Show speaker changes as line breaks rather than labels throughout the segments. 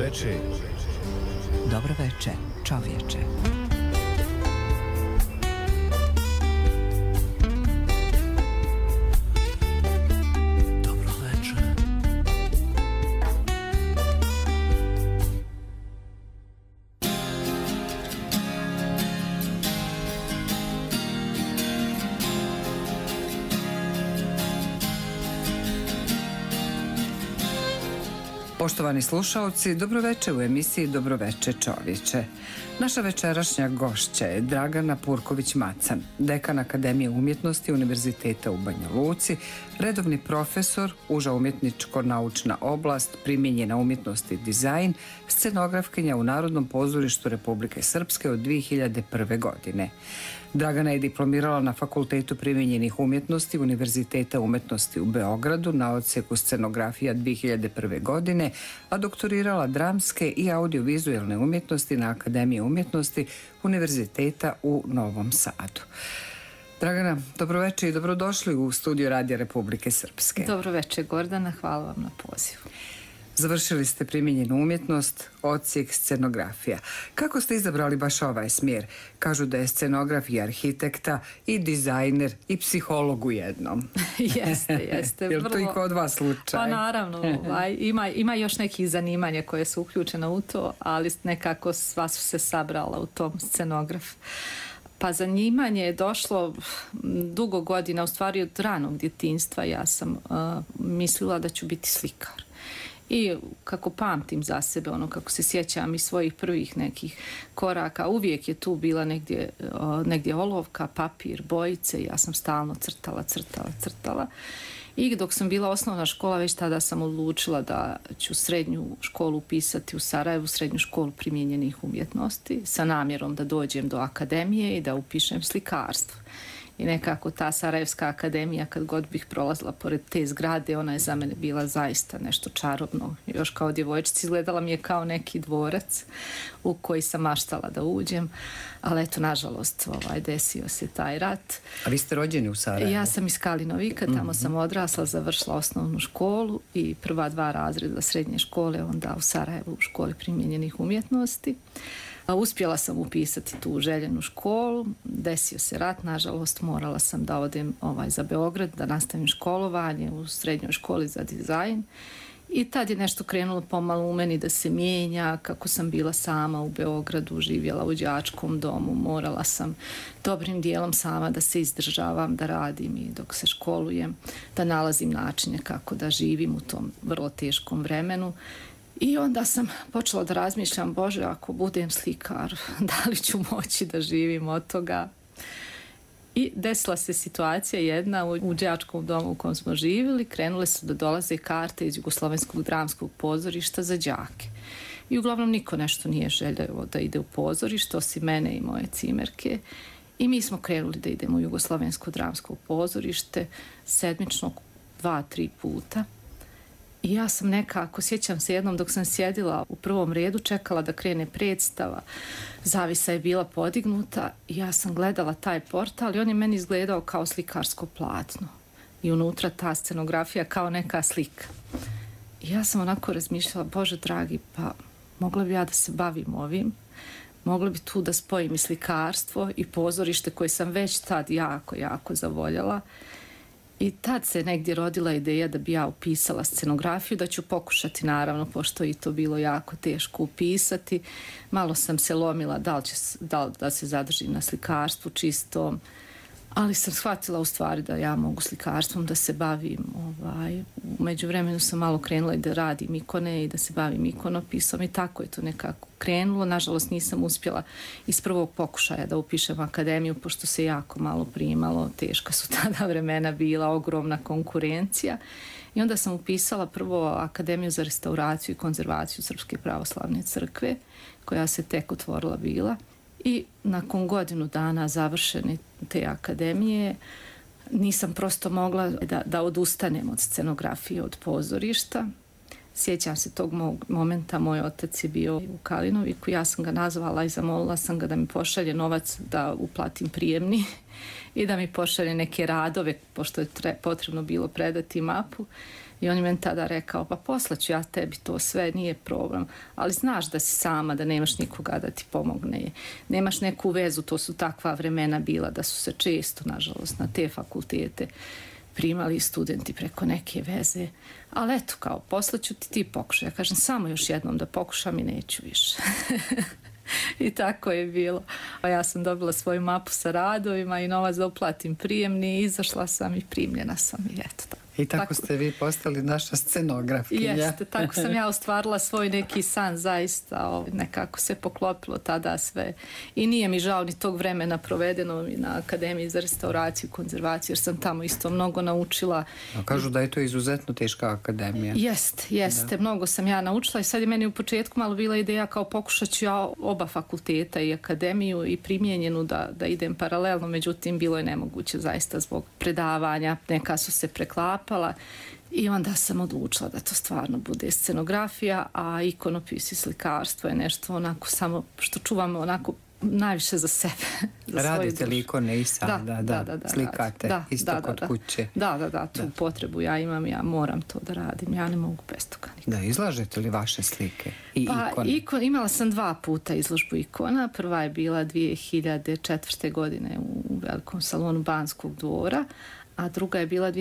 veče.
Dobro veče, čovječe. Poštovani slušaoci, dobroveče u emisiji Dobroveče čovječe. Naša večerašnja gošća je Dragana Purković-Macan, dekan Akademije umjetnosti Univerziteta u Banja Luci, redovni profesor, uža umjetničko-naučna oblast, primijenjena umjetnost i dizajn, scenografkinja u Narodnom pozorištu Republike Srpske od 2001. godine. Dragana je diplomirala na Fakultetu primijenjenih umjetnosti Univerziteta umjetnosti u Beogradu na odsjeku scenografija 2001. godine, a doktorirala dramske i audiovizualne umjetnosti na Akademiji umjetnosti Univerziteta u Novom Sadu. Dragana, dobroveče i dobrodošli u studio Radija Republike Srpske.
Dobroveče Gordana, hvala vam na pozivu.
Završili ste primijenjenu umjetnost, odsjek scenografija. Kako ste izabrali baš ovaj smjer? Kažu da je scenograf i arhitekta i dizajner i psiholog u jednom.
Jeste.
Je li to i kod vas slučaj?
Pa naravno, ima još nekih zanimanja koje su uključena u to, ali nekako sva su se sabrala u tom scenograf. Pa zanimanje je došlo dugo godina, u stvari od ranog djetinjstva. Ja sam mislila da ću biti slikar. I kako pamtim za sebe, kako se sjećam i svojih prvih nekih koraka, uvijek je tu bila negdje olovka, papir, bojice i ja sam stalno crtala. I dok sam bila osnovna škola, već tada sam odlučila da ću srednju školu upisati u Sarajevu, srednju školu primijenjenih umjetnosti, sa namjerom da dođem do akademije i da upišem slikarstvo. I nekako ta Sarajevska akademija, kad god bih prolazila pored te zgrade, ona je za mene bila zaista nešto čarobno. Još kao djevojčica izgledala mi je kao neki dvorac u koji sam maštala da uđem, ali eto, nažalost, desio se taj rat.
A vi ste rođeni u Sarajevu?
Ja sam iz Kalinovika, tamo sam odrasla, završila osnovnu školu i prva 2 razreda srednje škole, onda u Sarajevu u školi primijenjenih umjetnosti. Uspjela sam upisati tu željenu školu, desio se rat, nažalost morala sam da odem za Beograd, da nastavim školovanje u srednjoj školi za dizajn i tad je nešto krenulo pomalo u meni da se mijenja. Kako sam bila sama u Beogradu, živjela u đačkom domu, morala sam dobrim dijelom sama da se izdržavam, da radim i dok se školujem, da nalazim načine kako da živim u tom vrlo teškom vremenu. I onda sam počela da razmišljam, Bože, ako budem slikar, da li ću moći da živim od toga? I desila se situacija jedna u đačkom domu u kojem smo živjeli, krenule su da dolaze karte iz Jugoslovenskog dramskog pozorišta za đake. I uglavnom niko nešto nije željelo da ide u pozorište, osim mene i moje cimerke. I mi smo krenuli da idemo u Jugoslovensko dramsko pozorište, sedmično 2-3 puta. I ja sam nekako, sjećam se jednom dok sam sjedila u prvom redu, čekala da krene predstava, zavisa je bila podignuta i ja sam gledala taj portal i on je meni izgledao kao slikarsko platno i unutra ta scenografija kao neka slika. I ja sam onako razmišljala, Bože dragi, pa mogla bi ja da se bavim ovim, mogla bi tu da spojim i slikarstvo i pozorište koje sam već tad jako zavoljela. I tad se negdje rodila ideja da bi ja upisala scenografiju, da ću pokušati, naravno, pošto je to bilo jako teško upisati. Malo sam se lomila da li da se zadržim na slikarstvu čistom, ali sam shvatila u stvari da ja mogu slikarstvom da se bavim. U međuvremenu sam malo krenula i da radim ikone i da se bavim ikonopisom i tako je to nekako krenulo. Nažalost nisam uspjela iz prvog pokušaja da upišem akademiju, pošto se jako malo primalo, teška su tada vremena bila, ogromna konkurencija. I onda sam upisala prvo Akademiju za restauraciju i konzervaciju Srpske pravoslavne crkve, koja se tek otvorila bila. I nakon godinu dana završene te akademije nisam prosto mogla da odustanem od scenografije, od pozorišta. Sjećam se tog momenta, moj otac je bio u Kalinoviku, ja sam ga nazvala i zamolila sam ga da mi pošalje novac da uplatim prijemni i da mi pošalje neke radove, pošto je potrebno bilo predati mapu. I on je meni tada rekao, pa poslaću ja tebi to sve, nije problem, ali znaš da si sama, da nemaš nikoga da ti pomogne, nemaš neku vezu, to su takva vremena bila da su se često, nažalost, na te fakultete primali studenti preko neke veze, ali eto, kao, poslaću ti pokušaj. Ja kažem, samo još jednom da pokušam i neću više. I tako je bilo. Ja sam dobila svoju mapu sa radovima i novac da uplatim prijemni, izašla sam i primljena sam i eto tako.
I tako ste vi postali naša scenografkinja.
Jeste, tako sam ja ostvarila svoj neki san, zaista nekako se poklopilo tada sve. I nije mi žao ni tog vremena provedeno i na Akademiji za restauraciju i konzervaciju, jer sam tamo isto mnogo naučila.
A kažu da je to izuzetno teška akademija.
Jeste, mnogo sam ja naučila i sad je meni u početku malo bila ideja kao pokušat ću ja oba fakulteta, i akademiju i primijenjenu, da idem paralelno, međutim bilo je nemoguće zaista zbog predavanja, neka su se preklapala. I onda sam odlučila da to stvarno bude scenografija, a ikonopis i slikarstvo je nešto onako samo što čuvamo onako najviše za sebe. Za
radite li ikone i sada? Da. Slikate isto kod kuće?
Da, tu potrebu ja imam, ja moram to da radim, ja ne mogu bez toga nikada.
Da, izlažete li vaše slike i ikone?
Imala sam 2 puta izložbu ikona. Prva je bila 2004. godine u velikom salonu Banskog dvora, a druga je bila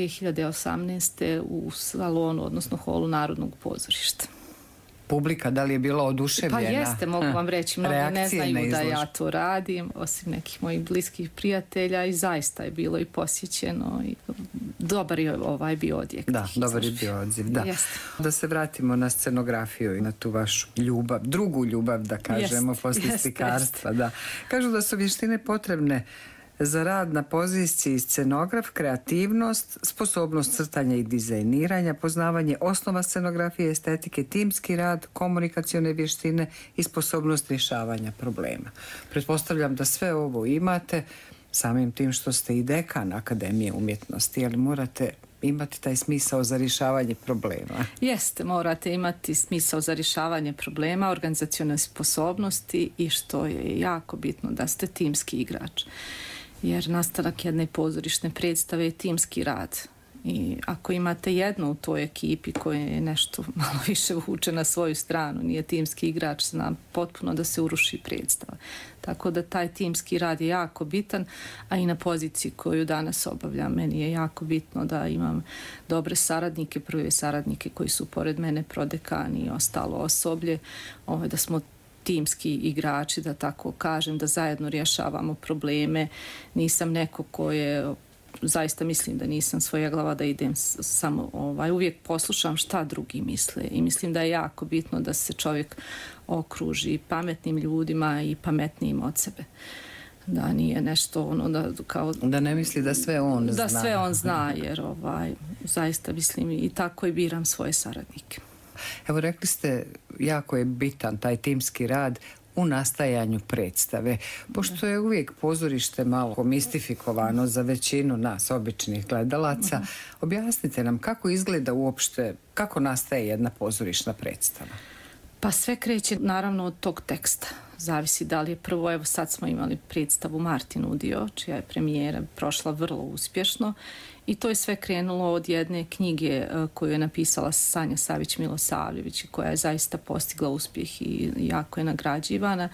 2018. u salonu, odnosno holu Narodnog pozorišta.
Publika, da li je bila oduševljena?
Pa jeste, mogu vam reći, mnogo ne znaju da ja to radim, osim nekih mojih bliskih prijatelja, i zaista je bilo i posjećeno i dobar je bio odjek.
Da, dobar je bio odziv, da.
Jeste.
Da se vratimo na scenografiju i na tu vašu ljubav, drugu ljubav, da kažemo, poslije slikarstva. Da. Kažu da su vještine potrebne za rad na poziciji scenograf, kreativnost, sposobnost crtanja i dizajniranja, poznavanje osnova scenografije, estetike, timski rad, komunikacione vještine i sposobnost rješavanja problema. Pretpostavljam da sve ovo imate samim tim što ste i dekan Akademije umjetnosti, ali morate imati taj smisao za rješavanje problema.
Jeste, morate imati smisao za rješavanje problema, organizacione sposobnosti i što je jako bitno da ste timski igrač. Jer nastanak jedne pozorišne predstave je timski rad. I ako imate jednu u toj ekipi koja je nešto malo više vuče na svoju stranu, nije timski igrač, znam potpuno da se uruši predstava. Tako da taj timski rad je jako bitan, a i na poziciji koju danas obavljam, meni je jako bitno da imam dobre saradnike, prve saradnike koji su pored mene, prodekani i ostalo osoblje, da smo timski igrači, da tako kažem, da zajedno rješavamo probleme. Nisam neko ko je, zaista mislim da nisam svoja glava da idem samo, uvijek poslušam šta drugi misle i mislim da je jako bitno da se čovjek okruži pametnim ljudima i pametnijim od sebe. Da nije nešto
da ne misli da sve on zna.
Da sve on zna, jer zaista mislim i tako i biram svoje saradnike.
Evo, rekli ste, jako je bitan taj timski rad u nastajanju predstave. Pošto je uvijek pozorište malo mistifikovano za većinu nas, običnih gledalaca, objasnite nam kako izgleda uopšte, kako nastaje jedna pozorišna predstava?
Pa sve kreće naravno od tog teksta. Zavisi da li je prvo, evo sad smo imali predstavu Martin udio, čija je premijera prošla vrlo uspješno, i to je sve krenulo od jedne knjige koju je napisala Sanja Savić Milosavljević, koja je zaista postigla uspjeh i jako je nagrađivana.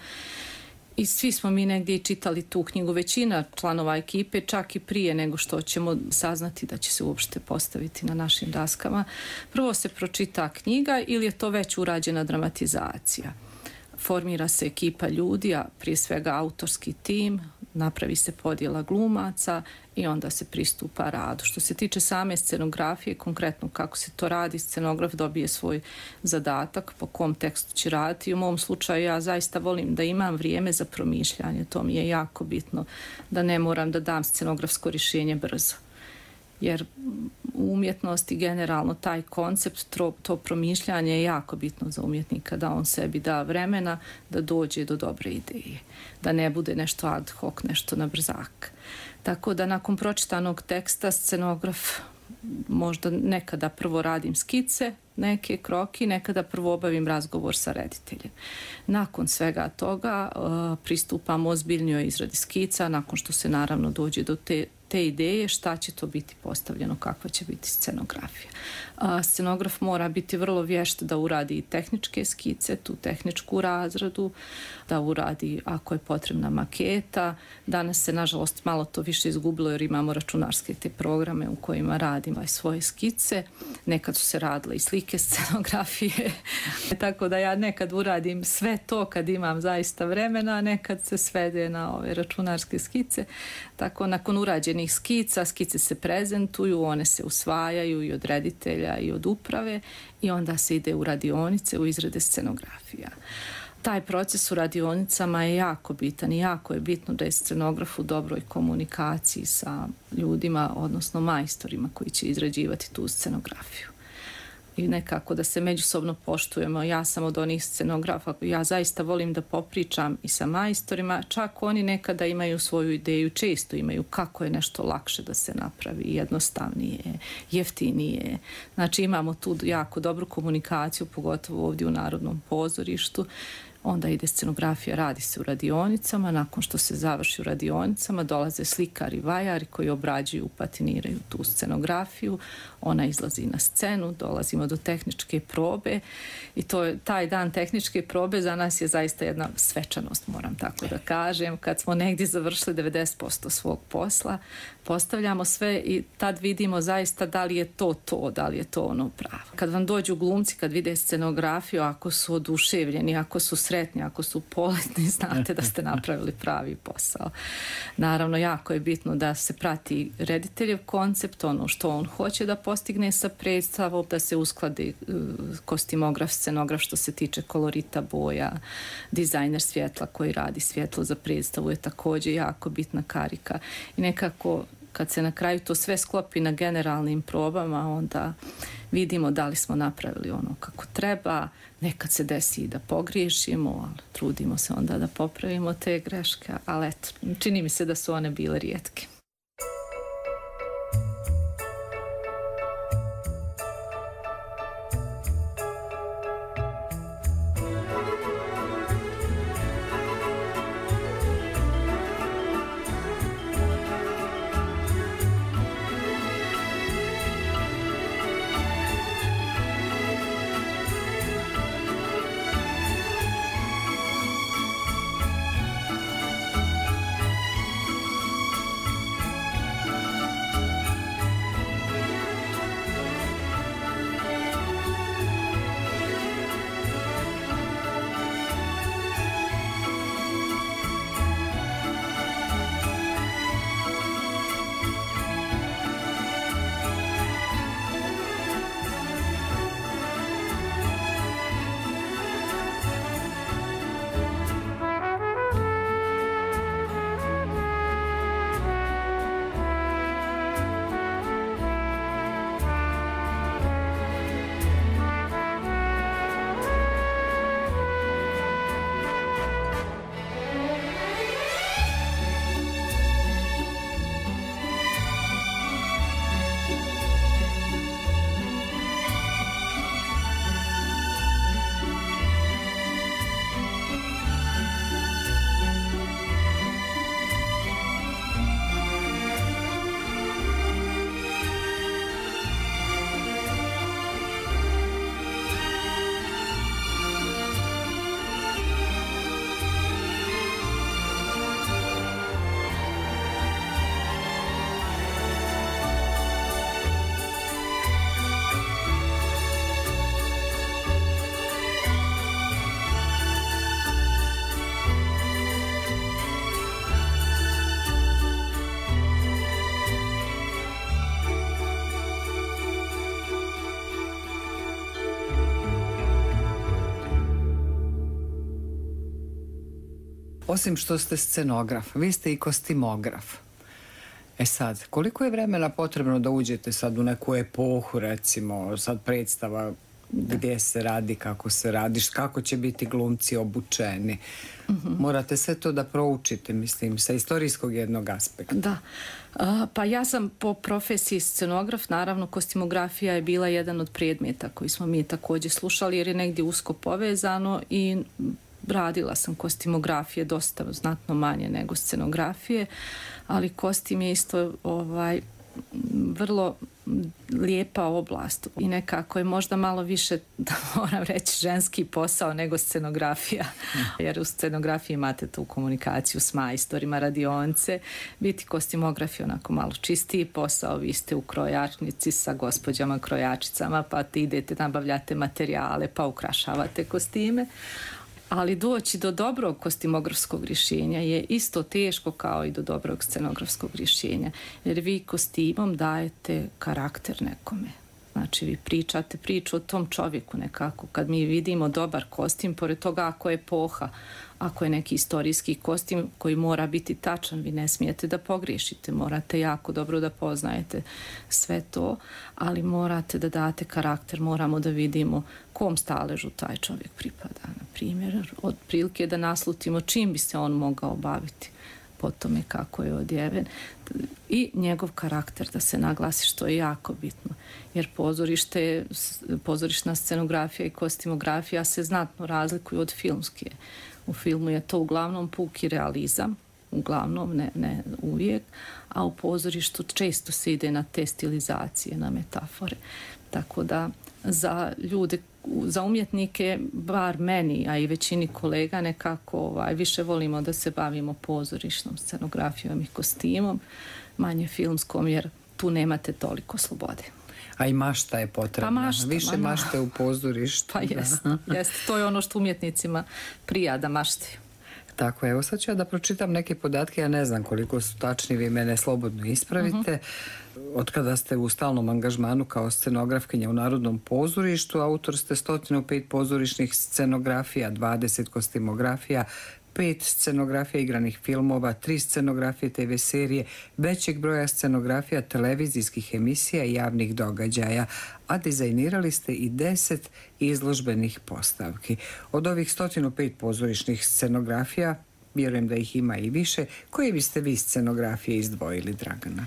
I svi smo mi negdje čitali tu knjigu, većina članova ekipe, čak i prije nego što ćemo saznati da će se uopšte postaviti na našim daskama. Prvo se pročita knjiga ili je to već urađena dramatizacija. Formira se ekipa ljudi, a prije svega autorski tim, napravi se podjela glumaca i onda se pristupa radu. Što se tiče same scenografije, konkretno kako se to radi, scenograf dobije svoj zadatak po kom tekstu će raditi. U mom slučaju ja zaista volim da imam vrijeme za promišljanje, to mi je jako bitno, da ne moram da dam scenografsko rješenje brzo. Jer u umjetnosti generalno taj koncept, to promišljanje je jako bitno za umjetnika, da on sebi da vremena da dođe do dobre ideje, da ne bude nešto ad hoc, nešto na brzak. Tako da nakon pročitanog teksta scenograf možda nekada prvo radim skice, neke kroki, nekada prvo obavim razgovor sa rediteljem. Nakon svega toga pristupam ozbiljnijoj izradi skica, nakon što se naravno dođe do te ideje šta će to biti postavljeno, kakva će biti scenografija. Scenograf mora biti vrlo vješt da uradi tehničke skice, tu tehničku razradu, da uradi ako je potrebna maketa. Danas se nažalost malo to više izgubilo jer imamo računarske te programe u kojima radim svoje skice. Nekad su se radile i slike scenografije, tako da ja nekad uradim sve to kad imam zaista vremena, nekad se svede na ove računarske skice. Tako nakon urađenih skica, skice se prezentuju, one se usvajaju i od reditelja i od uprave i onda se ide u radionice u izrade scenografija. Taj proces u radionicama je jako bitan i jako je bitno da je scenograf u dobroj komunikaciji sa ljudima, odnosno majstorima koji će izrađivati tu scenografiju. I nekako da se međusobno poštujemo. Ja sam od onih scenografa, ja zaista volim da popričam i sa majstorima, čak oni nekada imaju svoju ideju, često imaju kako je nešto lakše da se napravi, jednostavnije, jeftinije. Znači imamo tu jako dobru komunikaciju, pogotovo ovdje u Narodnom pozorištu. Onda ide scenografija, radi se u radionicama, nakon što se završi u radionicama dolaze slikari, vajari koji obrađuju, patiniraju tu scenografiju, ona izlazi na scenu, dolazimo do tehničke probe i taj dan tehničke probe za nas je zaista jedna svečanost, moram tako da kažem. Kad smo negdje završili 90% svog posla, postavljamo sve i tad vidimo zaista da li je to, da li je to ono pravo. Kad vam dođu glumci, kad vide scenografiju, ako su oduševljeni, ako su sretni, ako su poletni, znate da ste napravili pravi posao. Naravno, jako je bitno da se prati rediteljev koncept, ono što on hoće da postigne sa predstavom, da se uskladi kostimograf, scenograf što se tiče kolorita boja, dizajner svjetla koji radi svjetlo za predstavu je također jako bitna karika. I nekako kad se na kraju to sve sklopi na generalnim probama, onda vidimo da li smo napravili ono kako treba. Nekad se desi i da pogriješimo, ali trudimo se onda da popravimo te greške, ali eto, čini mi se da su one bile rijetke.
Osim što ste scenograf, vi ste i kostimograf. E sad, koliko je vremena potrebno da uđete sad u neku epohu, recimo, sad predstava gdje se radi, kako se radi, kako će biti glumci obučeni. Morate sve to da proučite, mislim, sa istorijskog jednog aspekta.
Da. Pa ja sam po profesiji scenograf, naravno kostimografija je bila jedan od predmeta koji smo mi također slušali jer je negdje usko povezano i radila sam kostimografije dosta znatno manje nego scenografije, ali kostim je isto vrlo lijepa oblast i nekako je možda malo više, da moram reći, ženski posao nego scenografija, jer u scenografiji imate tu komunikaciju s majstorima, radionce. Biti kostimograf je onako malo čistiji posao, vi ste u krojačnici sa gospođama krojačicama, pa ti idete, nabavljate materijale, pa ukrašavate kostime. Ali doći do dobrog kostimografskog rješenja je isto teško kao i do dobrog scenografskog rješenja. Jer vi kostimom dajete karakter nekome. Znači vi pričate priču o tom čovjeku nekako. Kad mi vidimo dobar kostim, pored toga ako je epoha, ako je neki istorijski kostim koji mora biti tačan, vi ne smijete da pogriješite, morate jako dobro da poznajete sve to, ali morate da date karakter, moramo da vidimo kom staležu taj čovjek pripada. Na primjer, od prilike da naslutimo čim bi se on mogao baviti, po tome kako je odjeven i njegov karakter da se naglasi, što je jako bitno. Jer pozorišna scenografija i kostimografija se znatno razlikuju od filmske. U filmu je to uglavnom puki realizam, uglavnom, ne uvijek, a u pozorištu često se ide na te stilizacije, na metafore. Tako da za ljude, za umjetnike, bar meni, a i većini kolega, nekako više volimo da se bavimo pozorišnom scenografijom i kostimom, manje filmskom, jer tu nemate toliko slobode.
A i mašta je potrebna.
Pa
više mašte u pozorištu.
Pa jest. To je ono što umjetnicima prija da maštaju.
Tako, evo sad ću ja da pročitam neke podatke, ja ne znam koliko su tačni, vi mene slobodno ispravite. Od kada ste u stalnom angažmanu kao scenografkinja u Narodnom pozorištu, autor ste 105 pozorišnih scenografija, 20 kostimografija, 5 scenografija igranih filmova, 3 scenografije TV serije, većeg broja scenografija televizijskih emisija i javnih događaja, a dizajnirali ste i 10 izložbenih postavki. Od ovih 105 pozorišnih scenografija, vjerujem da ih ima i više, koje biste vi scenografije izdvojili, Dragana?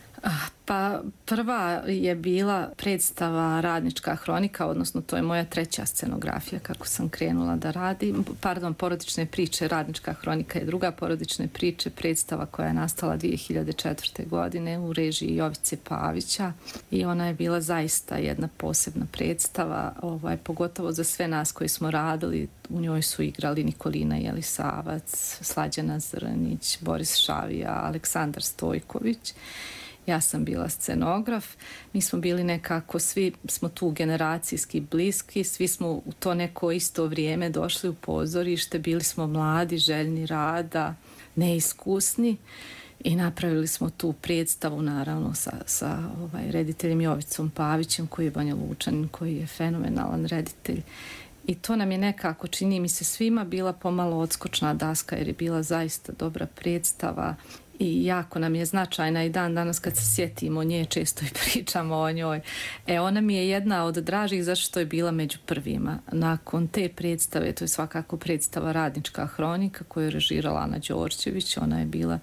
Pa prva je bila predstava Radnička hronika, odnosno to je moja treća scenografija kako sam krenula da radim. Porodične priče, Radnička hronika je druga, porodične priče, predstava koja je nastala 2004. godine u režiji Jovice Pavića i ona je bila zaista jedna posebna predstava, pogotovo za sve nas koji smo radili. U njoj su igrali Nikolina Jelisavac, Slađana Zrnić, Boris Šavija, Aleksandar Stojković. Ja sam bila scenograf, mi smo bili nekako, svi smo tu generacijski bliski, svi smo u to neko isto vrijeme došli u pozorište, bili smo mladi, željni rada, neiskusni i napravili smo tu predstavu naravno sa rediteljem Jovicom Pavićem koji je Banja Lučanin, koji je fenomenalan reditelj. I to nam je nekako, čini mi se, svima bila pomalo odskočna daska jer je bila zaista dobra predstava. I jako nam je značajna i dan danas kad se sjetimo nje, često i pričamo o njoj. Ona mi je jedna od dražih zašto je bila među prvima. Nakon te predstave, to je svakako predstava Radnička hronika koju je režirala Ana Đorđević. Ona je bila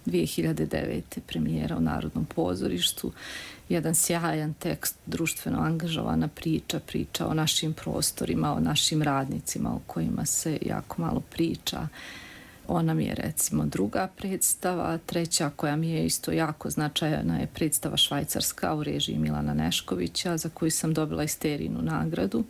2009. premijera u Narodnom pozorištu. Jedan sjajan tekst, društveno angažovana priča o našim prostorima, o našim radnicima o kojima se jako malo priča. Ona mi je recimo druga predstava, treća koja mi je isto jako značajna je predstava Švajcarska u režiji Milana Neškovića za koju sam dobila Isterijinu nagradu.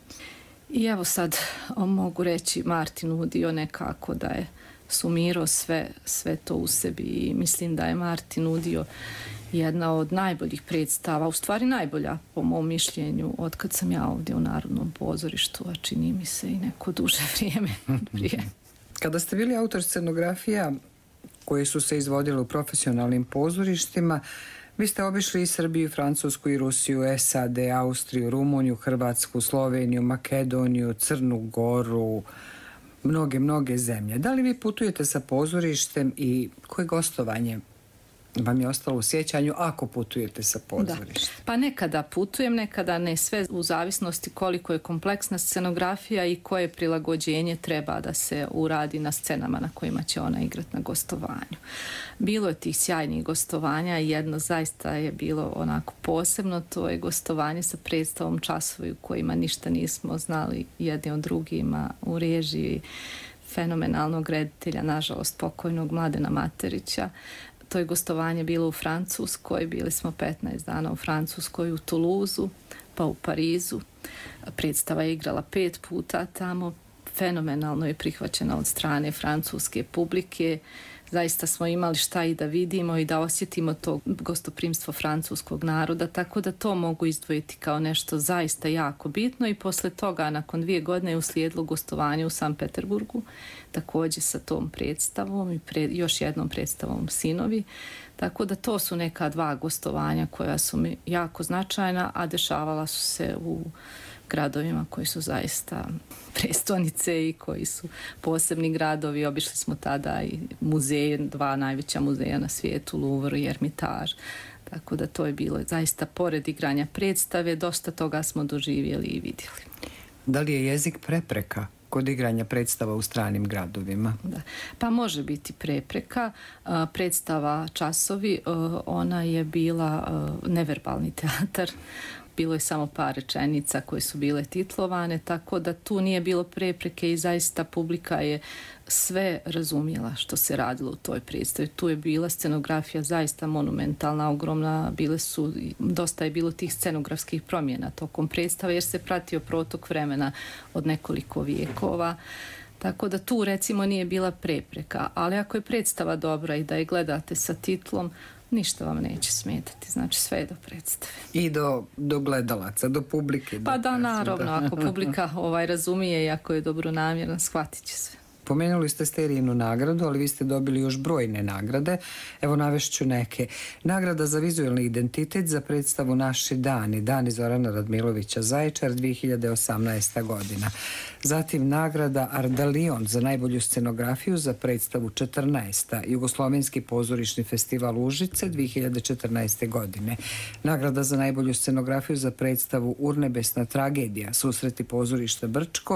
I evo sad mogu reći Martin Udio nekako da je sumirao sve to u sebi i mislim da je Martin Udio jedna od najboljih predstava, u stvari najbolja po mom mišljenju od kad sam ja ovdje u Narodnom pozorištu, a čini mi se i neko duže vrijeme prije.
Kada ste bili autor scenografija koje su se izvodile u profesionalnim pozorištima, vi ste obišli i Srbiju, Francusku i Rusiju, SAD, Austriju, Rumuniju, Hrvatsku, Sloveniju, Makedoniju, Crnu Goru, mnoge zemlje. Da li vi putujete sa pozorištem i koje gostovanje vam je ostalo u sjećanju ako putujete sa pozorištem?
Pa nekada putujem, nekada ne, sve u zavisnosti koliko je kompleksna scenografija i koje prilagođenje treba da se uradi na scenama na kojima će ona igrati na gostovanju. Bilo je tih sjajnih gostovanja i jedno zaista je bilo onako posebno, to je gostovanje sa predstavom Časovi u kojima ništa nismo znali jedni od drugima, u režiji fenomenalnog reditelja, nažalost pokojnog Mladena Materića. To je gostovanje bilo u Francuskoj, bili smo 15 dana u Francuskoj, u Toulouseu, pa u Parizu. Predstava je igrala 5 puta tamo, fenomenalno je prihvaćena od strane francuske publike. Zaista smo imali šta i da vidimo i da osjetimo to gostoprimstvo francuskog naroda, tako da to mogu izdvojiti kao nešto zaista jako bitno i posle toga, nakon 2 godine, je uslijedilo gostovanje u Sankt Peterburgu, također sa tom predstavom i još jednom predstavom Sinovi, tako da to su neka 2 gostovanja koja su mi jako značajna, a dešavala su se u gradovima koji su zaista prestonice i koji su posebni gradovi. Obišli smo tada i muzeje, 2 najveća muzeja na svijetu, Louvre i Ermitage. Tako da to je bilo zaista, pored igranja predstave, dosta toga smo doživjeli i vidjeli.
Da li je jezik prepreka kod igranja predstava u stranim gradovima?
Da. Pa može biti prepreka. Predstava Časovi, ona je bila neverbalni teatar. Bilo je samo par rečenica koje su bile titlovane, tako da tu nije bilo prepreke i zaista publika je sve razumjela što se radilo u toj predstavi. Tu je bila scenografija zaista monumentalna, ogromna, dosta je bilo tih scenografskih promjena tokom predstave jer se pratio protok vremena od nekoliko vijekova. Tako da tu recimo nije bila prepreka, ali ako je predstava dobra i da je gledate sa titlom, ništa vam neće smetati, znači sve je do predstave.
I do gledalaca, do publike.
Pa da, naravno, ako publika razumije i ako je dobronamjeran, shvatit će sve.
Pomenuli ste Sterijinu nagradu, ali vi ste dobili još brojne nagrade. Evo navešću neke. Nagrada za vizualni identitet za predstavu Naši dani, Dani Zorana Radmilovića Zaječar, 2018. godina. Zatim nagrada Ardalion za najbolju scenografiju za predstavu 14. Jugoslovenski pozorišni festival Užice, 2014. godine. Nagrada za najbolju scenografiju za predstavu Urnebesna tragedija, Susreti pozorišta Brčko,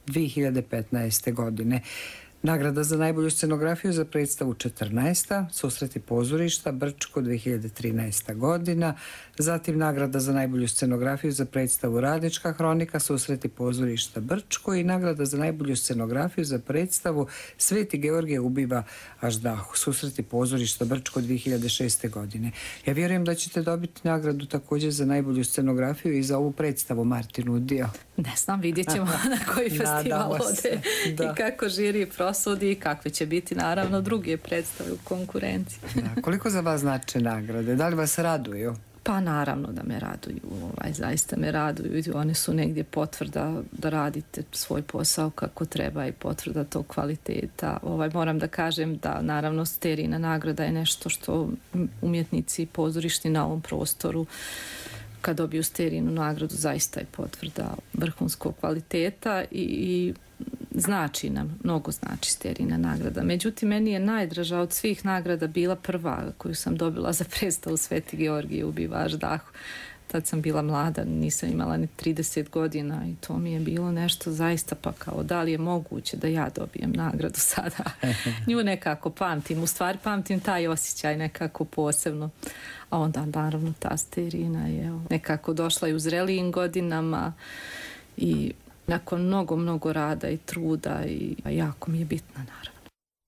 2015. godine. Nagrada za najbolju scenografiju za predstavu 14. Susreti pozorišta Brčko, 2013. godina. Zatim nagrada za najbolju scenografiju za predstavu Radnička hronika, Susreti pozorišta Brčko i nagrada za najbolju scenografiju za predstavu Sveti Georgije ubiva Aždahu, Susreti pozorišta Brčko, 2006. godine. Ja vjerujem da ćete dobiti nagradu također za najbolju scenografiju i za ovu predstavu Martin Udio.
Ne znam, vidjet ćemo na koji festival ode i kako žiri prosudi i kakve će biti naravno druge predstave u konkurenciji.
Da, koliko za vas znače nagrade? Da li vas raduju?
Pa naravno da me raduju, zaista me raduju. One su negdje potvrda da radite svoj posao kako treba i potvrda tog kvaliteta. Moram da kažem da naravno Sterijina nagrada je nešto što umjetnici pozorišni na ovom prostoru kad dobiju Sterijinu nagradu zaista je potvrda vrhunskog kvaliteta i znači nam, mnogo znači Sterijina nagrada. Međutim, meni je najdraža od svih nagrada bila prva koju sam dobila za predstavu Sveti Georgije ubiva Aždahu. Tad sam bila mlada, nisam imala ni 30 godina i to mi je bilo nešto zaista pa kao da li je moguće da ja dobijem nagradu sada. Nju nekako pamtim, u stvari pamtim taj osjećaj nekako posebno. A onda naravno ta Sterijina je nekako došla i u zrelijim godinama i nakon mnogo rada i truda i jako mi je bitna naravno.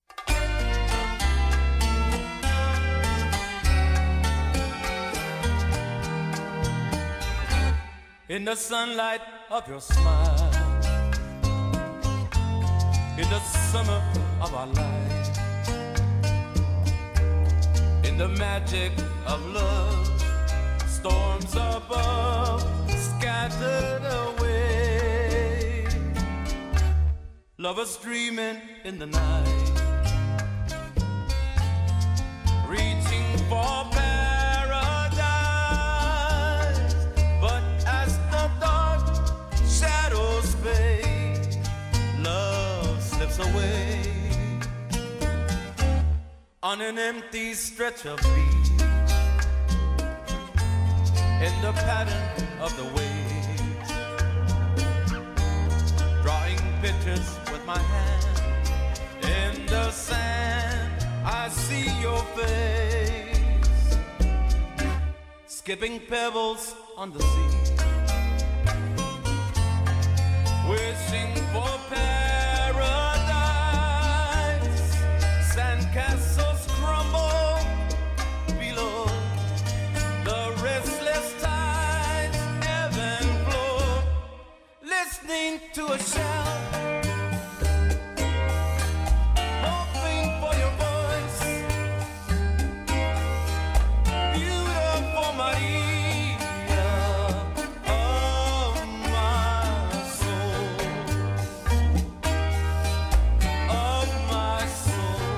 In the sunlight of your smile, in the summer of our life, in the magic of love, storms above scattered away, lovers dreaming in the night, reaching for away. on an empty stretch of beach, in the pattern of the waves, drawing pictures with my hand in the sand. I see your face, skipping pebbles on the sea, wishing for paradise. Sandcastles crumble below, the restless tides ebb and flow, listening to a shout, hoping for your voice, beautiful Maria of my soul, of my soul.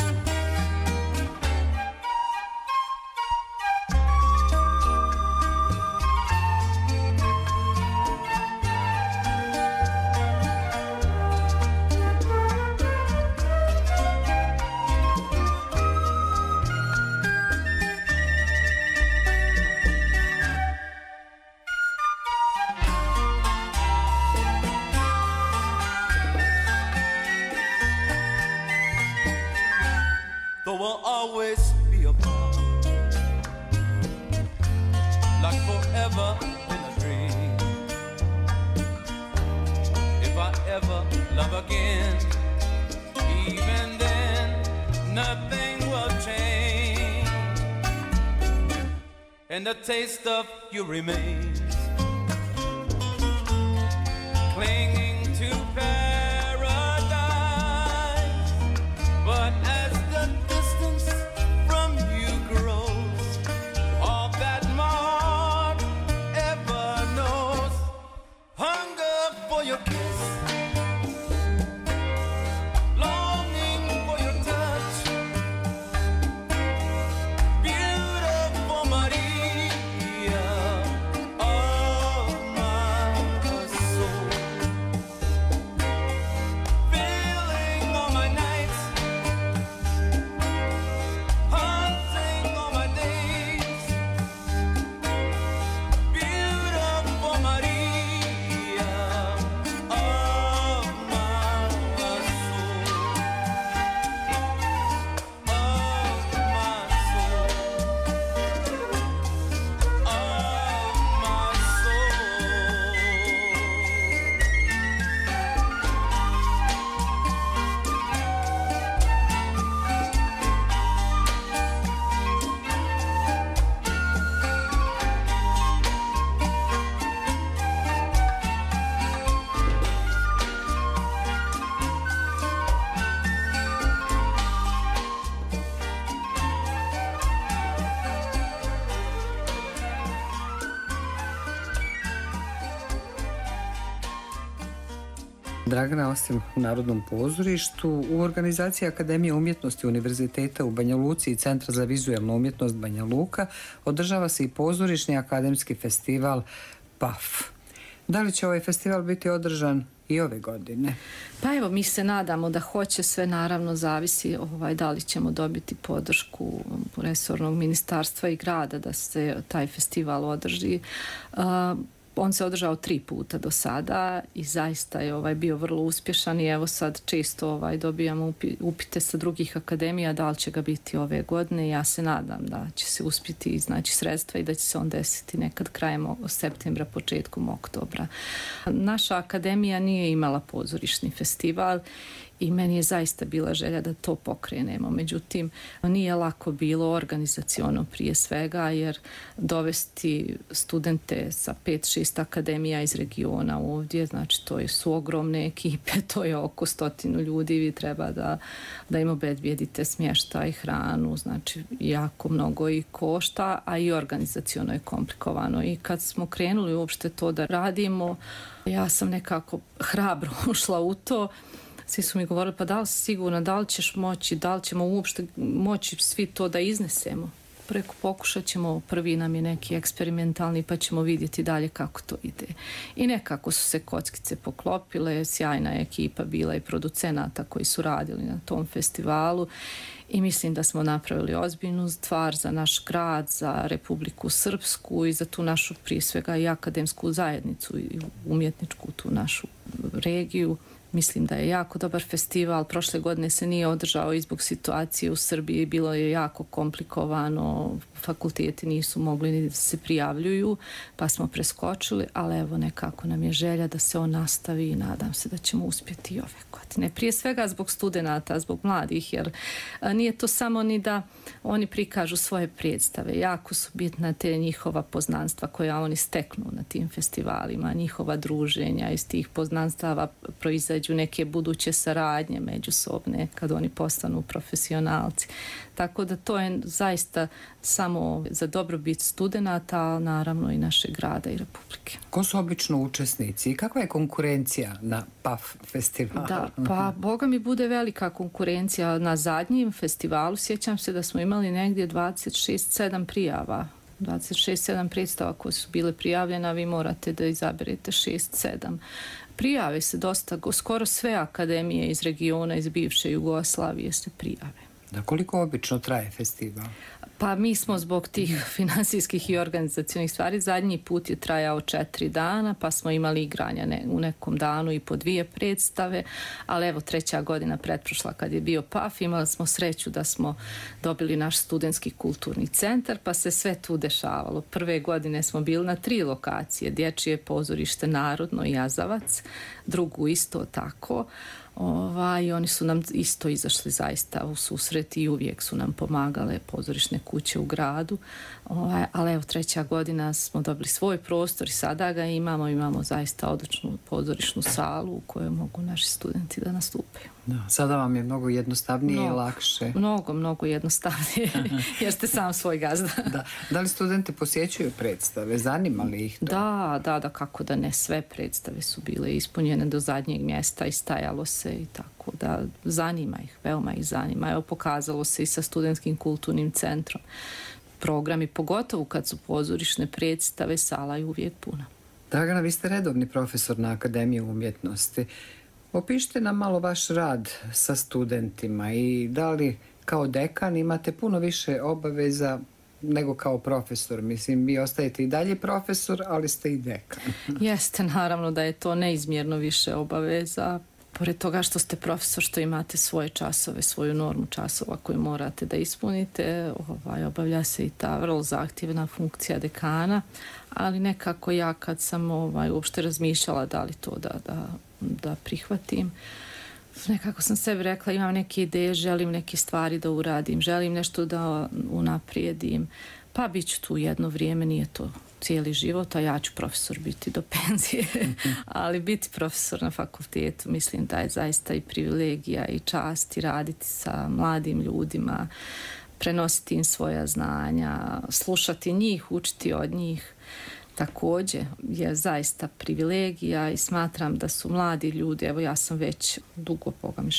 There will always be a bond, like forever in a dream. If I ever love again, even then nothing will change, and the taste of you remains, clinging to paradise. But as the distance from you grows, all that my heart ever knows, hunger for your kiss, longing for your touch, beautiful Maria of my soul, filling all my nights, haunting all my days, beautiful Maria of my soul, of my soul, of my
Dragana, osim u Narodnom pozorištu, u organizaciji Akademije umjetnosti Univerziteta u Banja Luci i Centra za vizualnu umjetnost Banja Luka održava se i pozorišni akademski festival PAF. Da li će ovaj festival biti održan i ove godine?
Pa evo, mi se nadamo da hoće, sve naravno zavisi da li ćemo dobiti podršku resornog ministarstva i grada da se taj festival održi. On se održao 3 puta do sada i zaista je bio vrlo uspješan i evo sad često dobijamo upite sa drugih akademija da li će ga biti ove godine. Ja se nadam da će se uspjeti iznaći sredstva i da će se on desiti nekad krajem septembra, početkom oktobra. Naša akademija nije imala pozorišni festival i meni je zaista bila želja da to pokrenemo. Međutim, nije lako bilo organizaciono prije svega, jer dovesti studente sa 5-6 akademija iz regiona ovdje, znači to su ogromne ekipe, to je oko 100 ljudi, vi treba da im obezbijedite smještaj, hranu, znači jako mnogo i košta, a i organizaciono je komplikovano. I kad smo krenuli uopšte to da radimo, ja sam nekako hrabro ušla u to. Svi su mi govorili, pa da li si sigurna, da li ćeš moći, da li ćemo uopšte moći svi to da iznesemo? preko pokušat ćemo, prvi nam je neki eksperimentalni pa ćemo vidjeti dalje kako to ide. I nekako su se kockice poklopile, sjajna je ekipa bila i producenata koji su radili na tom festivalu i mislim da smo napravili ozbiljnu stvar za naš grad, za Republiku Srpsku i za tu našu prije svega i akademsku zajednicu i umjetničku tu našu regiju. Mislim da je jako dobar festival. Prošle godine se nije održao i zbog situacije u Srbiji. Bilo je jako komplikovano. Fakulteti nisu mogli ni da se prijavljuju, pa smo preskočili, ali evo nekako nam je želja da se on nastavi i nadam se da ćemo uspjeti i ove godine. Prije svega zbog studenata, zbog mladih, jer nije to samo ni da oni prikažu svoje predstave. Jako su bitna te njihova poznanstva koja oni steknu na tim festivalima, njihova druženja, iz tih poznanstava proizađu neke buduće saradnje međusobne kad oni postanu profesionalci. Tako da to je zaista samo za dobrobit studenata, ali naravno i našeg grada i Republike.
Ko su obično učesnici i kakva je konkurencija na PAF festivalu?
Da, pa boga mi bude velika konkurencija. Na zadnjem festivalu sjećam se da smo imali negdje 26-7 prijava. 26-7 predstava koje su bile prijavljene, vi morate da izaberete 6-7. Prijave se dosta, skoro sve akademije iz regiona, iz bivše Jugoslavije se prijave.
Da, koliko obično traje festival?
Pa mi smo zbog tih finansijskih i organizacionih stvari, zadnji put je trajao 4 dana, pa smo imali igranja u nekom danu i po 2 predstave, ali evo 3. godina pretprošla kad je bio PAF, imali smo sreću da smo dobili naš studentski kulturni centar, pa se sve tu dešavalo. Prve godine smo bili na 3 lokacije, Dječje pozorište Narodno i Jazavac, drugu isto tako. I oni su nam isto izašli zaista u susret i uvijek su nam pomagale pozorišne kuće u gradu. Ali evo 3. godina smo dobili svoj prostor i sada ga imamo zaista odličnu pozorišnu salu u kojoj mogu naši studenti da nastupaju.
Da, sada vam je mnogo jednostavnije i lakše.
Mnogo jednostavnije jer ste sam svoj gazda.
Da li studenti posjećuju predstave? Zanima li ih to?
Da, kako da ne, sve predstave su bile ispunjene do zadnjeg mjesta i stajalo se i tako da zanima ih, veoma ih zanima. Evo pokazalo se i sa studentskim kulturnim centrom. Programi, pogotovo kad su pozorišne predstave, sala je uvijek puna.
Dragana, vi ste redovni profesor na Akademiji umjetnosti. Opišite nam malo vaš rad sa studentima i da li kao dekan imate puno više obaveza nego kao profesor. Mislim, vi ostajete i dalje profesor, ali ste i dekan.
Jeste, naravno da je to neizmjerno više obaveza. Pored toga što ste profesor, što imate svoje časove, svoju normu časova koju morate da ispunite, obavlja se i ta vrlo zahtjevna funkcija dekana, ali nekako ja kad sam uopšte razmišljala da li to da prihvatim, nekako sam sebi rekla imam neke ideje, želim neke stvari da uradim, želim nešto da unaprijedim, pa bit ću tu jedno vrijeme, nije to cijeli život, a ja ću profesor biti do penzije, ali biti profesor na fakultetu mislim da je zaista i privilegija i čast i raditi sa mladim ljudima, prenositi im svoja znanja, slušati njih, učiti od njih. Također je zaista privilegija i smatram da su mladi ljudi, evo ja sam već dugo,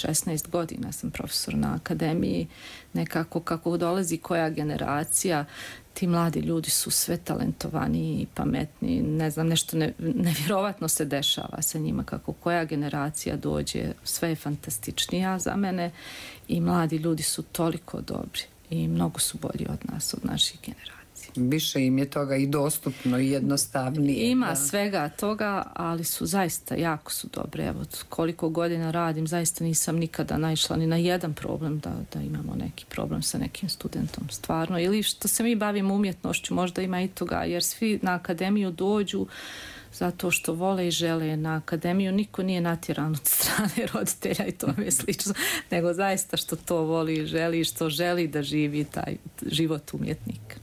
16 godina sam profesor na akademiji, nekako kako dolazi koja generacija, ti mladi ljudi su sve talentovaniji i pametniji, ne znam, nešto nevjerovatno se dešava sa njima, kako koja generacija dođe, sve je fantastičnija za mene i mladi ljudi su toliko dobri i mnogo su bolji od nas, od naših generacija.
Više im je toga i dostupno i jednostavnije.
Ima svega toga, ali su zaista jako su dobre. Evo, koliko godina radim, zaista nisam nikada naišla ni na jedan problem da imamo neki problem sa nekim studentom. Stvarno. Ili što se mi bavimo umjetnošću, možda ima i toga, jer svi na akademiju dođu zato što vole i žele na akademiju. Niko nije natjeran od strane roditelja i tome je slično, nego zaista što to voli i želi, što želi da živi taj život umjetnika.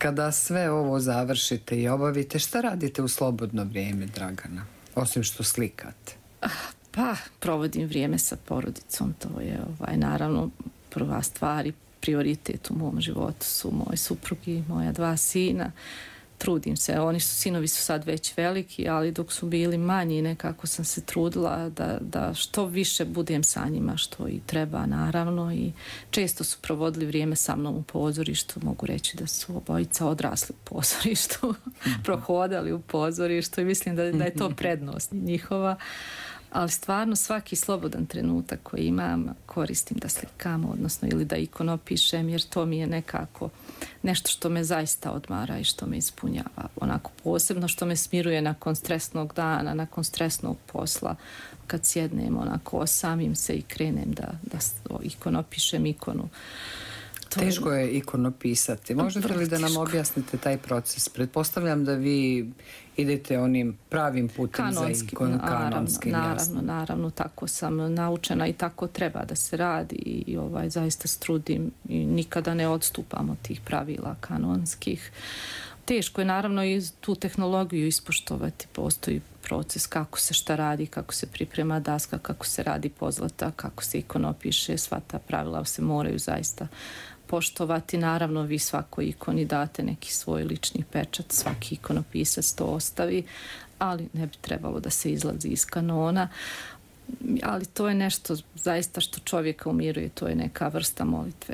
Kada sve ovo završite i obavite, šta radite u slobodno vrijeme, Dragana? Osim što slikate.
Pa, provodim vrijeme sa porodicom, to je naravno prva stvar i prioritet u mom životu su moj suprug i moja 2 sina. Trudim se, sinovi su sad već veliki, ali dok su bili manji nekako sam se trudila da što više budem sa njima, što i treba naravno, i često su provodili vrijeme sa mnom u pozorištu, mogu reći da su obojica odrasli u pozorištu, prohodali u pozorištu i mislim da je to prednost njihova. Ali stvarno svaki slobodan trenutak koji imam koristim da slikam, odnosno ili da ikonopišem, jer to mi je nekako nešto što me zaista odmara i što me ispunjava. Onako posebno što me smiruje nakon stresnog dana, nakon stresnog posla, kad sjednem onako osamim se i krenem da ikonopišem ikonu.
Teško je ikonopisati. Možete li da nam objasnite taj proces? Pretpostavljam da vi idete onim pravim putem za kanonskim.
Naravno, tako sam naučena i tako treba da se radi i zaista se trudim i nikada ne odstupam od tih pravila kanonskih. Teško je naravno i tu tehnologiju ispoštovati. Postoji proces kako se šta radi, kako se priprema daska, kako se radi pozlata, kako se ikonopiše. Sva ta pravila se moraju zaista poštovati. Naravno, vi svakoj ikoni date neki svoj lični pečat, svaki ikonopisac to ostavi, ali ne bi trebalo da se izlazi iz kanona. Ali to je nešto zaista što čovjeka umiruje, to je neka vrsta molitve.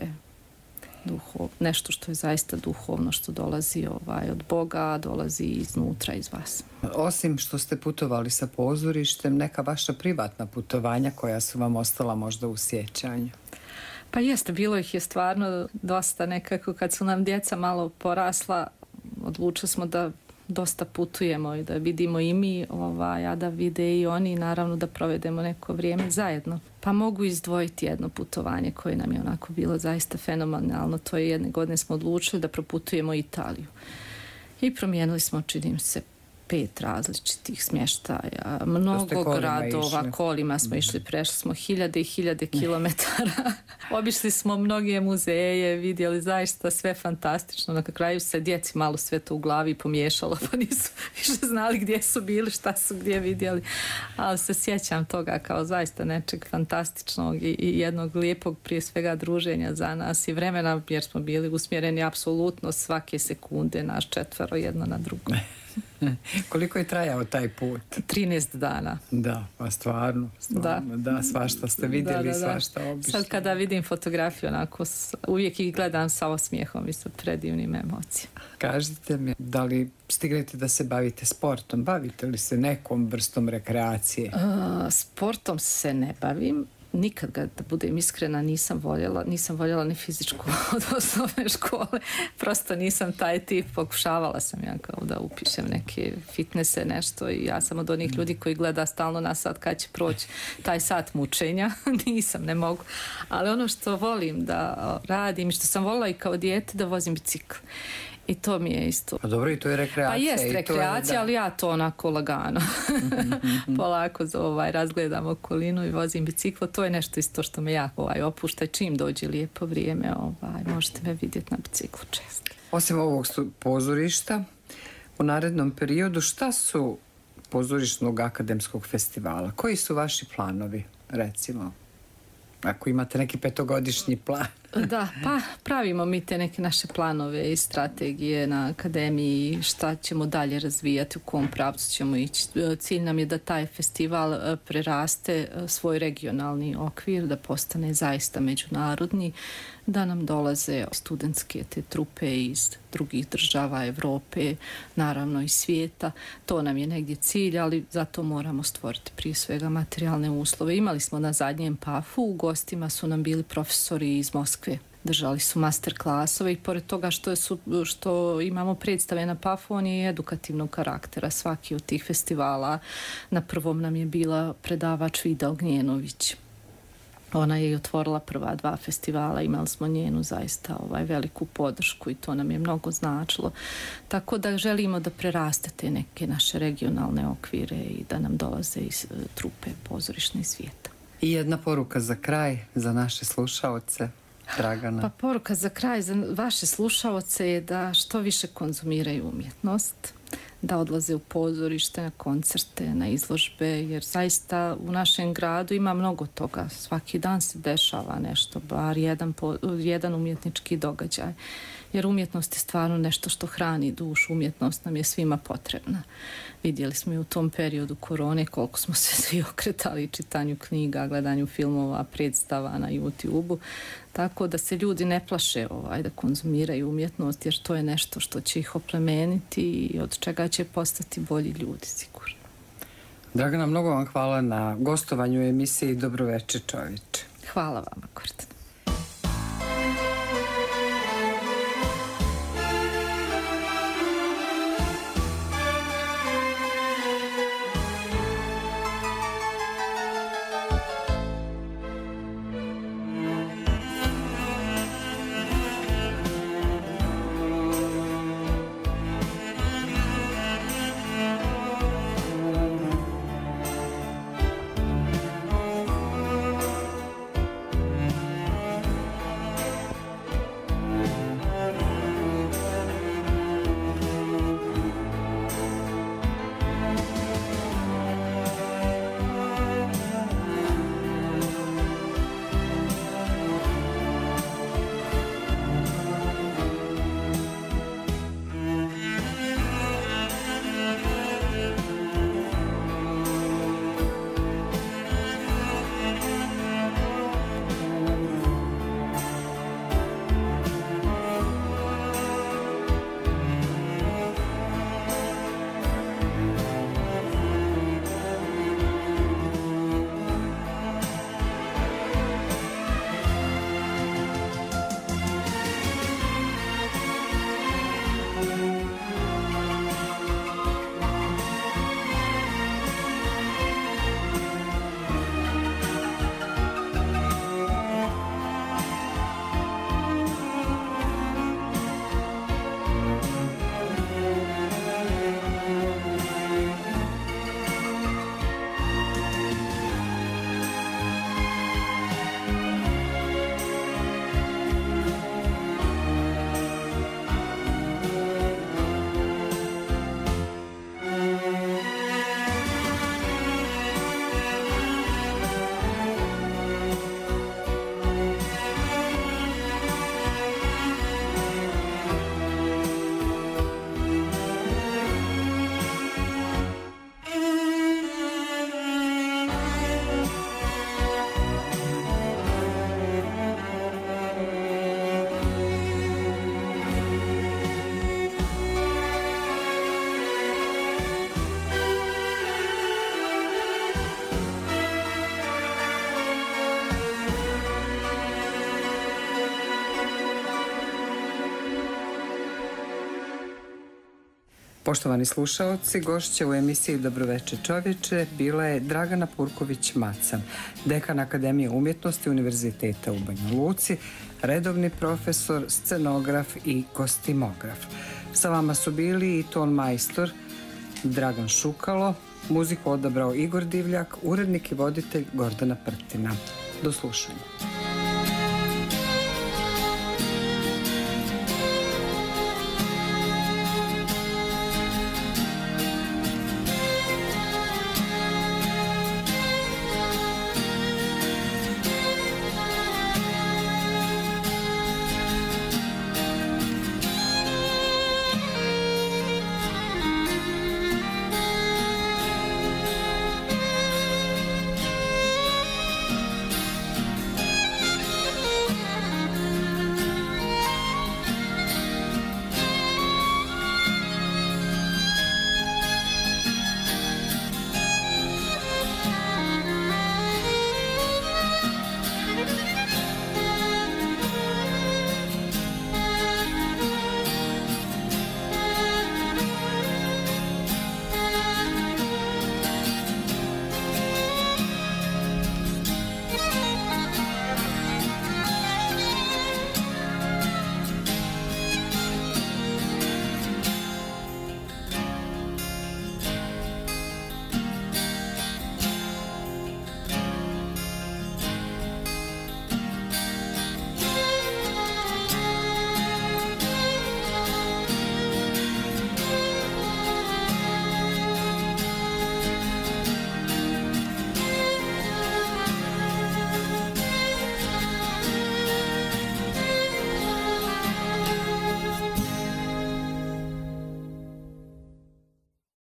Nešto što je zaista duhovno, što dolazi od Boga, dolazi iznutra, iz vas.
Osim što ste putovali sa pozorištem, neka vaša privatna putovanja koja su vam ostala možda u sjećanju?
Pa jeste, bilo ih je stvarno dosta nekako. Kad su nam djeca malo porasla, odlučili smo da dosta putujemo i da vidimo i mi, a da vide i oni, naravno da provedemo neko vrijeme zajedno. Pa mogu izdvojiti jedno putovanje koje nam je onako bilo zaista fenomenalno. To je jedne godine smo odlučili da proputujemo Italiju. I promijenili smo, činim se, 5 različitih smještaja, mnogo gradova, kolima smo išli, prešli smo 1000 i 1000 kilometara, obišli smo mnoge muzeje, vidjeli zaista sve fantastično. Na kraju se djeci malo sve to u glavi pomiješalo, pa nisu više znali gdje su bili, šta su gdje vidjeli, ali se sjećam toga kao zaista nečeg fantastičnog i jednog lijepog prije svega druženja za nas i vremena, jer smo bili usmjereni apsolutno svake sekunde, nas 4 jedno na drugo.
Koliko je trajao taj put?
13 dana.
Da, pa stvarno, da, svašta ste vidjeli, svašta obišli.
Sad kada vidim fotografiju, onako, uvijek ih gledam sa osmijehom i sa predivnim emocijama.
Kažite mi, da li stignete da se bavite sportom? Bavite li se nekom vrstom rekreacije?
Sportom se ne bavim. Nikad ga, da budem iskrena, nisam voljela ni fizičku od osnovne škole. Prosto nisam taj tip. Pokušavala sam ja kao da upišem neke fitnesse, nešto, i ja sam od onih ljudi koji gleda stalno na sat kad će proći taj sat mučenja. Ne mogu. Ali ono što volim da radim i što sam volila i kao dijete, da vozim bicikl. I to mi je isto.
A dobro, i to je rekreacija.
Pa jest rekreacija, ali ja to onako lagano. Polako razgledam okolinu i vozim biciklo. To je nešto isto što me jako opušta. Čim dođe lijepo vrijeme, možete me vidjeti na biciklu često.
Osim ovog pozorišta, u narednom periodu šta su pozorišnog akademskog festivala? Koji su vaši planovi, recimo? Ako imate neki 5-godišnji plan.
Da, pa pravimo mi te neke naše planove i strategije na akademiji, šta ćemo dalje razvijati, u kom pravcu ćemo ići. Cilj nam je da taj festival preraste svoj regionalni okvir, da postane zaista međunarodni, da nam dolaze studentske te trupe iz drugih država Evrope, naravno i svijeta. To nam je negdje cilj, ali zato moramo stvoriti prije svega materijalne uslove. Imali smo na zadnjem PAF-u, u gostima su nam bili profesori iz Moskve. Držali su master klasove i pored toga što imamo predstave na PAF-u, on je edukativnog karaktera. Svaki od tih festivala, na prvom nam je bila predavač Vida Ognjenović. Ona je i otvorila prva 2 festivala, imali smo njenu zaista veliku podršku i to nam je mnogo značilo. Tako da želimo da preraste te neke naše regionalne okvire i da nam dolaze iz trupe pozorišne svijeta.
I jedna poruka za kraj, za naše slušaoce. Dragana?
Pa poruka za kraj za vaše slušaoce je da što više konzumiraju umjetnost, da odlaze u pozorište, na koncerte, na izložbe, jer zaista u našem gradu ima mnogo toga. Svaki dan se dešava nešto, bar jedan umjetnički događaj. Jer umjetnost je stvarno nešto što hrani dušu, umjetnost nam je svima potrebna. Vidjeli smo i u tom periodu korone koliko smo se svi okretali čitanju knjiga, gledanju filmova, predstava na YouTube-u. Tako da se ljudi ne plaše da konzumiraju umjetnost, jer to je nešto što će ih oplemeniti i od čega će postati bolji ljudi, sigurno.
Dragana, mnogo vam hvala na gostovanju u emisiji Dobroveče čovječe.
Hvala vama, Gordana.
Poštovani slušaoci, gošća u emisiji Dobroveče čovječe bila je Dragana Purković-Macan, dekan Akademije umjetnosti Univerziteta u Banja Luci, redovni profesor, scenograf i kostimograf. Sa vama su bili i ton majstor Dragan Šukalo, muziku odabrao Igor Divljak, urednik i voditelj Gordana Prtina. Do slušanja.